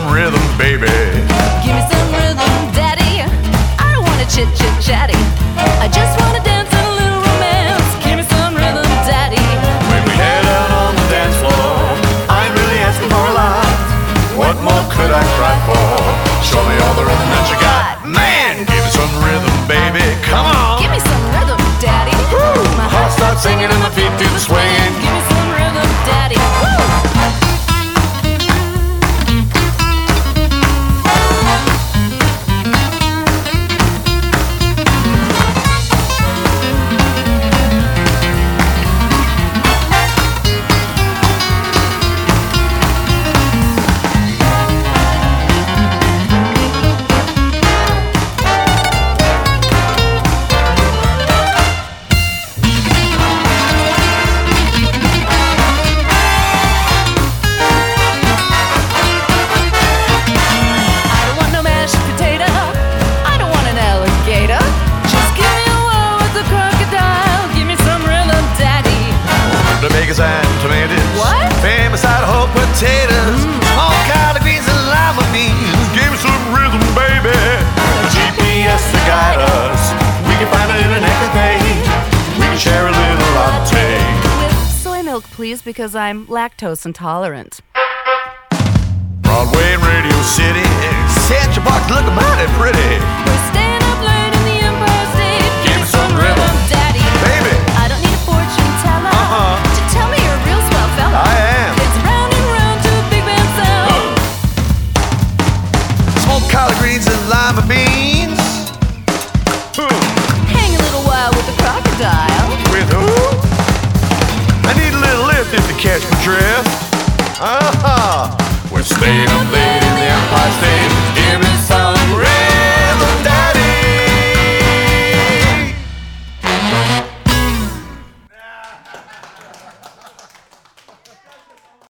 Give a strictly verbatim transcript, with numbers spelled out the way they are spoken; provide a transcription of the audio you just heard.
rhythm, baby. Give me some rhythm, daddy. I don't wanna chit chit chatty. I just wanna dance and a little romance. Give me some rhythm, daddy. When we head out on the dance floor, I ain't really asking for a lot. What more could I cry for? Show me all the rhythm that you got. Man, give me some rhythm, baby. Come on. Give me some rhythm, daddy. Woo! My heart starts singing and my feet do the swinging. Give me some rhythm, daddy. Woo! And tomatoes, what? famous Idaho potatoes, mm. small collard greens and lima beans. Give me some rhythm, baby. A G P S to guide us. We can find an internet cafe. We can share a little latte. With soy milk, please, because I'm lactose intolerant. Broadway and Radio City, Central Park's looking mighty pretty. We're staying up late in the Empire State. Give me some rhythm, daddy. Baby. I don't need a fortune teller. Uh-huh. Tell me you're a real swell fella. I am. Dance round and round to a big band sound. Smoked collard greens and lima beans. Hmm. Hang a little while with the crocodile. With who? I need a little lift if you catch my drift. Uh-huh. We're staying up late in the Empire State.